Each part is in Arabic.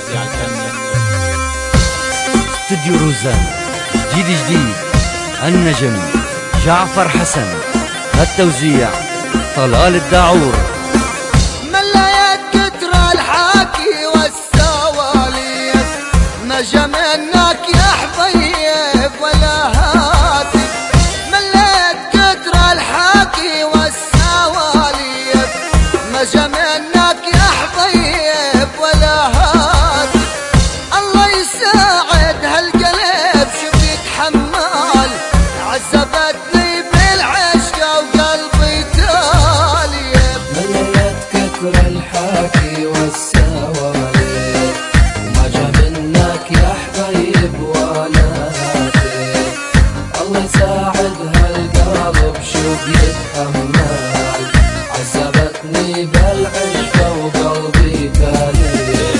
استوديو روزان جديد النجم جعفر حسن، التوزيع طلال الداعور. مليت كتر الحكي والسواليف، ما جا منك يا حبيب ولا هاتف. مليت كتر الحكي والسواليف، ما جا منك يا حبيب ولا هاتف. الله يساعد هالقلب شوف يتحمل، عذبتني بالعشق وقلبي تاليف. مليت كتر الحكي والسواليف، ما جا منك يا حبيب ولا هاتف. الله يساعد هالقلب شوف يتحمل، عذبتني بالعشق وقلبي تاليف.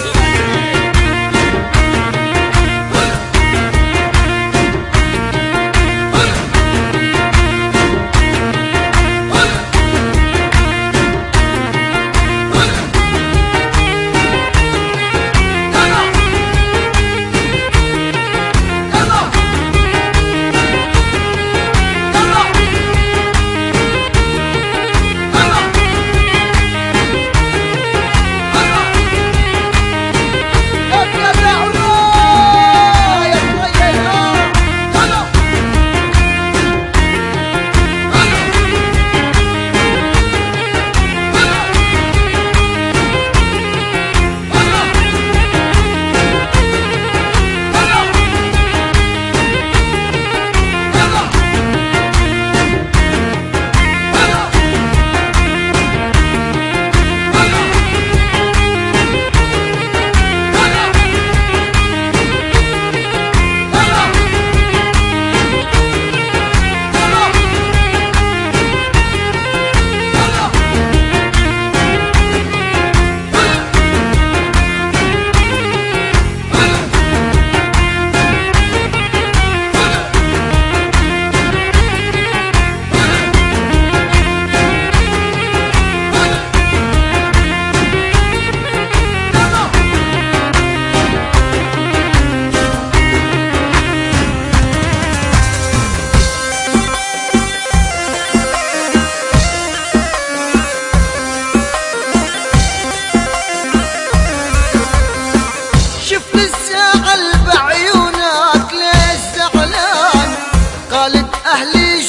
أهلي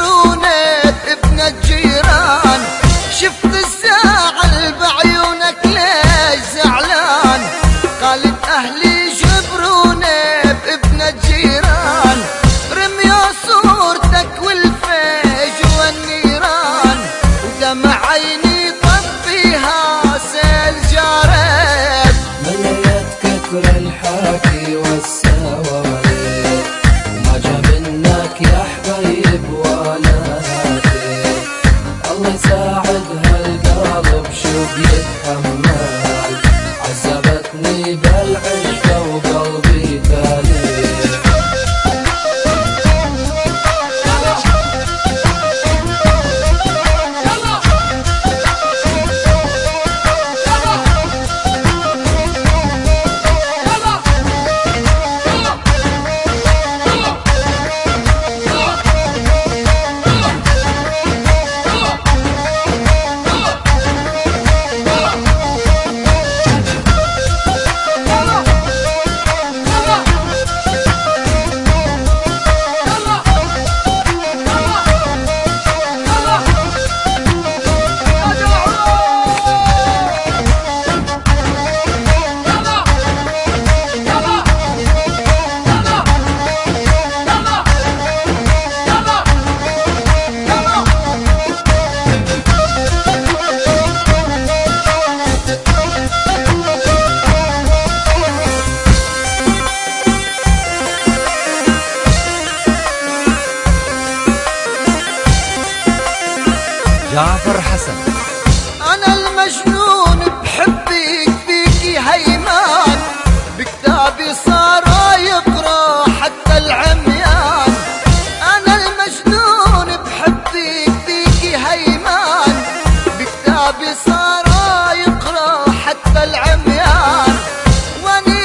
جبروني ابن الجيران، شفت الزعل بعيونك ليش زعلان. قالت أهلي جبروني بابن الجيران، رميوا صورتك والفيج والنيران، ودمع عيني طفيها سيل جارب. مليت كتر الحكي والسواليف، ما جا منك يا حبيب ولا هاتف. الله يساعد هالقلب شوف يتحمل، عذبتني بالعشق وقلبي تاليف. جعفر حسن. أنا المجنون بحبك فيكي هيمان، بكتابي صار يقرأ حتى العميان. أنا المجنون بحبك فيكي هيمان، بكتابي صار يقرأ حتى العميان. واني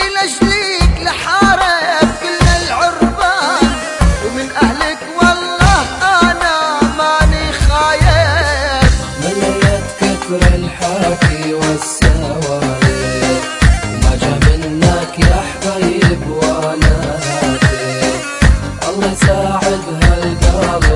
ساعد هالقلب